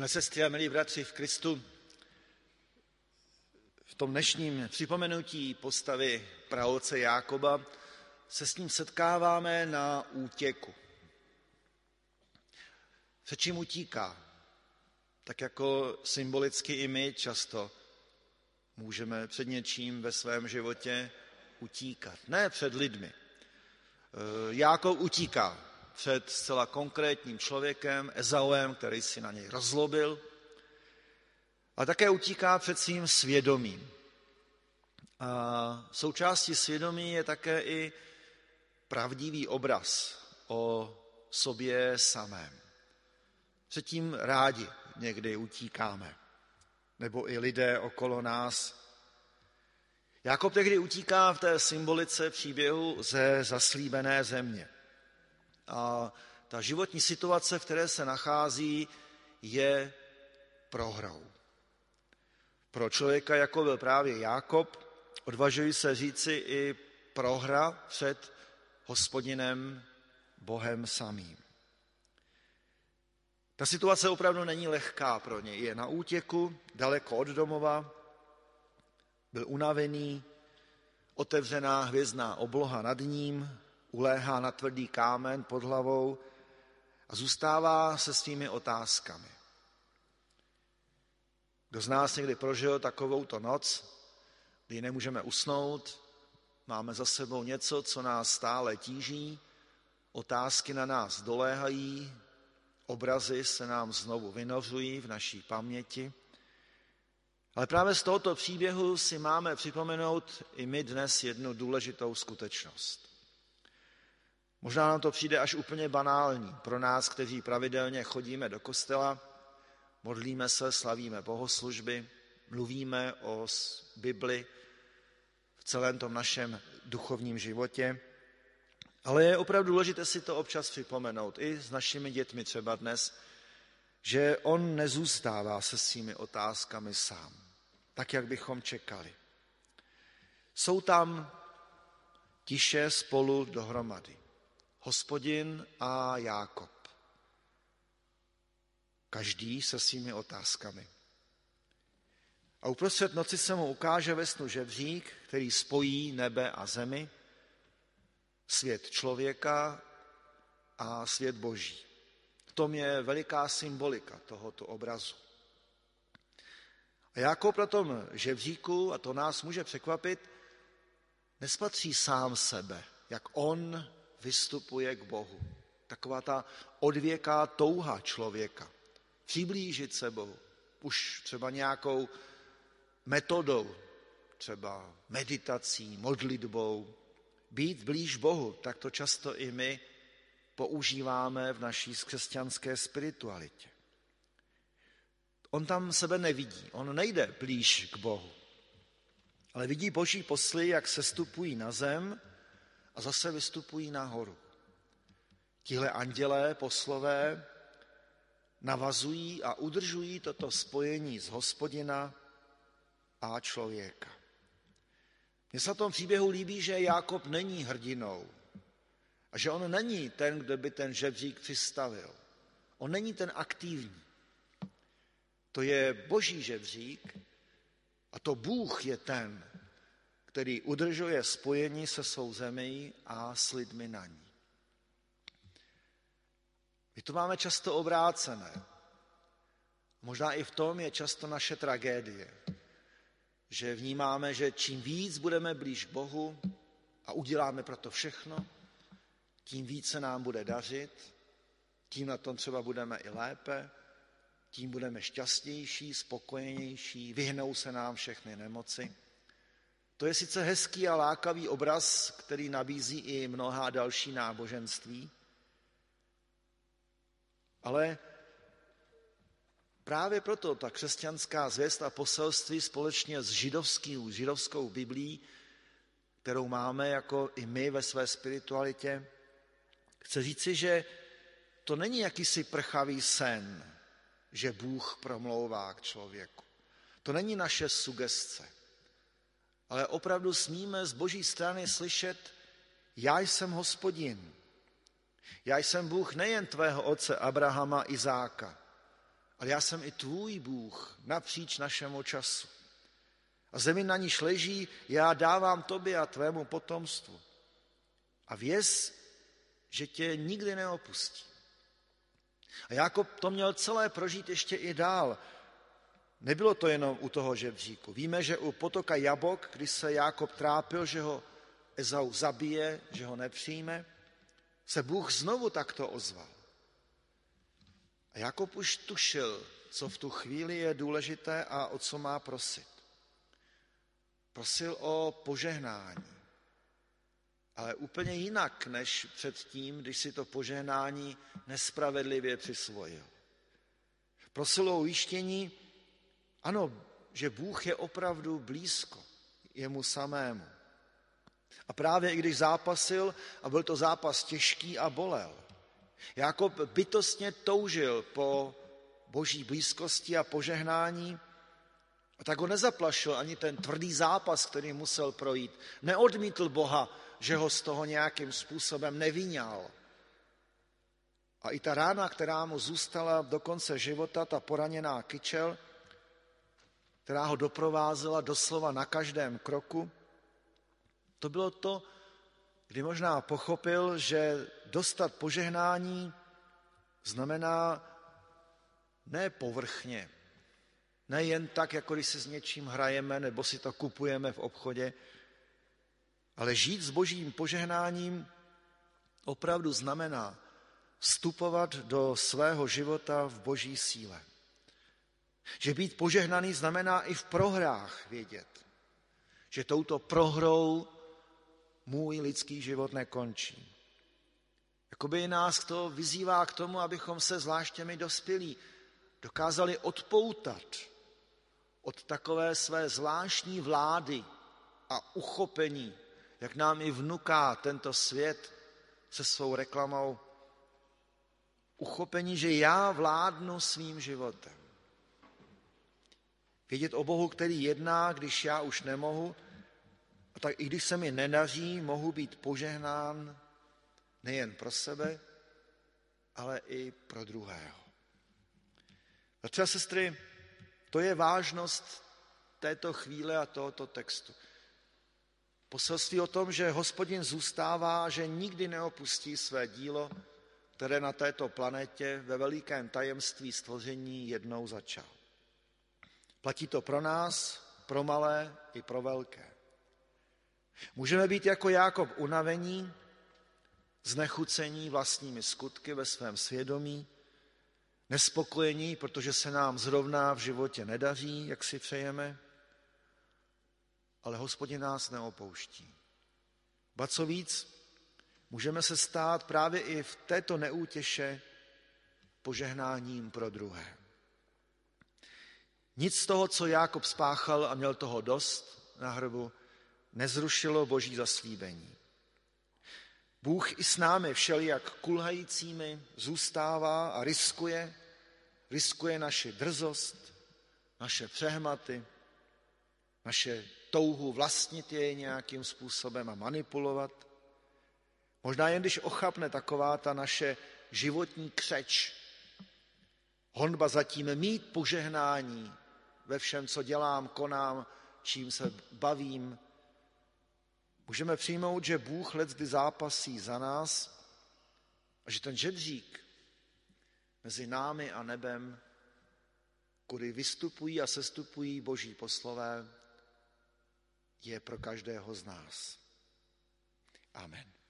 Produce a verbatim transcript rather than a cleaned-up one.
Milé sestry a milí bratři v Kristu, v tom dnešním připomenutí postavy praotce Jákoba se s ním setkáváme na útěku. Před čím utíká? Tak jako symbolicky i my často můžeme před něčím ve svém životě utíkat. Ne před lidmi. Jákob utíká před zcela konkrétním člověkem, Ezauem, který si na něj rozlobil, a také utíká před svým svědomím. A součástí svědomí je také i pravdivý obraz o sobě samém. Před tím rádi někdy utíkáme, nebo i lidé okolo nás. Jákob tehdy utíká v té symbolice příběhu ze zaslíbené země. A ta životní situace, v které se nachází, je prohrou. Pro člověka, jako byl právě Jákob, odvažuji se říci i prohra před Hospodinem Bohem samým. Ta situace opravdu není lehká pro něj. Je na útěku, daleko od domova, byl unavený, otevřená hvězdná obloha nad ním, uléhá na tvrdý kámen pod hlavou a zůstává se svými otázkami. Kdo z nás někdy prožil takovouto noc, kdy nemůžeme usnout, máme za sebou něco, co nás stále tíží, otázky na nás doléhají, obrazy se nám znovu vynořují v naší paměti. Ale právě z tohoto příběhu si máme připomenout i my dnes jednu důležitou skutečnost. Možná nám to přijde až úplně banální pro nás, kteří pravidelně chodíme do kostela, modlíme se, slavíme bohoslužby, mluvíme o Bibli v celém tom našem duchovním životě. Ale je opravdu důležité si to občas připomenout, i s našimi dětmi třeba dnes, že on nezůstává se svými otázkami sám, tak, jak bychom čekali. Jsou tam tiše spolu dohromady. Hospodin a Jákob. Každý se svými otázkami. A uprostřed noci se mu ukáže ve snu žebřík, který spojí nebe a zemi, svět člověka a svět boží. V tom je veliká symbolika tohoto obrazu. A Jákob na tom žebříku, a to nás může překvapit, nespatří sám sebe, jak on vystupuje k Bohu. Taková ta odvěká touha člověka. Přiblížit se Bohu. Už třeba nějakou metodou, třeba meditací, modlitbou. Být blíž Bohu, tak to často i my používáme v naší křesťanské spiritualitě. On tam sebe nevidí, on nejde blíž k Bohu, ale vidí boží posly, jak sestupují na zem a zase vystupují nahoru. Tihle andělé, poslové, navazují a udržují toto spojení z Hospodina a člověka. Mně se v tom příběhu líbí, že Jákob není hrdinou a že on není ten, kdo by ten žebřík přistavil. On není ten aktivní. To je boží žebřík a to Bůh je ten, který udržuje spojení se svou zemí a s lidmi na ní. My to máme často obrácené. Možná i v tom je často naše tragédie, že vnímáme, že čím víc budeme blíž k Bohu a uděláme pro to všechno, tím více nám bude dařit, tím na tom třeba budeme i lépe, tím budeme šťastnější, spokojenější, vyhnou se nám všechny nemoci. To je sice hezký a lákavý obraz, který nabízí i mnohá další náboženství, ale právě proto ta křesťanská zvěst a poselství společně s židovskou, židovskou Biblií, kterou máme jako i my ve své spiritualitě, chce říci, že to není jakýsi prchavý sen, že Bůh promlouvá k člověku. To není naše sugestce, ale opravdu smíme z boží strany slyšet: já jsem Hospodin, já jsem Bůh nejen tvého otce Abrahama, Izáka, ale já jsem i tvůj Bůh napříč našemu času. A zemi, na níž leží, já dávám tobě a tvému potomstvu. A věz, že tě nikdy neopustí. A Jákob to měl celé prožít ještě i dál. Nebylo to jenom u toho žebříku. Víme, že u potoka Jabok, když se Jákob trápil, že ho Ezau zabije, že ho nepřijme, se Bůh znovu takto ozval. A Jákob už tušil, co v tu chvíli je důležité a o co má prosit. Prosil o požehnání, ale úplně jinak, než předtím, když si to požehnání nespravedlivě přisvojil. Prosil o ujištění, ano, že Bůh je opravdu blízko jemu samému. A právě i když zápasil, a byl to zápas těžký a bolel, Jákob bytostně toužil po boží blízkosti a požehnání, a tak ho nezaplašil ani ten tvrdý zápas, který musel projít. Neodmítl Boha, že ho z toho nějakým způsobem neviňal. A i ta rána, která mu zůstala do konce života, ta poraněná kyčel, která ho doprovázela doslova na každém kroku, to bylo to, kdy možná pochopil, že dostat požehnání znamená ne povrchně, ne jen tak, jako když si s něčím hrajeme nebo si to kupujeme v obchodě, ale žít s božím požehnáním opravdu znamená vstupovat do svého života v boží síle. Že být požehnaný znamená i v prohrách vědět, že touto prohrou můj lidský život nekončí. Jakoby nás to vyzývá k tomu, abychom se zvláště my dospělí dokázali odpoutat od takové své zvláštní vlády a uchopení, jak nám i vnuká tento svět se svou reklamou, uchopení, že já vládnu svým životem. Vědět o Bohu, který jedná, když já už nemohu, a tak i když se mi nedaří, mohu být požehnán nejen pro sebe, ale i pro druhého. Bratři a sestry, to je vážnost této chvíle a tohoto textu. Poselství o tom, že Hospodin zůstává, že nikdy neopustí své dílo, které na této planetě ve velikém tajemství stvoření jednou začal. Platí to pro nás, pro malé i pro velké. Můžeme být jako Jákob unavení, znechucení vlastními skutky ve svém svědomí, nespokojení, protože se nám zrovna v životě nedaří, jak si přejeme, ale Hospodin nás neopouští. Ba co víc, můžeme se stát právě i v této neútěše požehnáním pro druhé. Nic z toho, co Jákob spáchal a měl toho dost na hrbu, nezrušilo boží zaslíbení. Bůh i s námi všelijak kulhajícími zůstává a riskuje, riskuje naši drzost, naše přehmaty, naše touhu vlastnit jej nějakým způsobem a manipulovat. Možná jen když ochabne taková ta naše životní křeč, honba zatím mít požehnání ve všem, co dělám, konám, čím se bavím, můžeme přijmout, že Bůh leckdy zápasí za nás a že ten žebřík mezi námi a nebem, kudy vystupují a sestupují boží poslové, je pro každého z nás. Amen.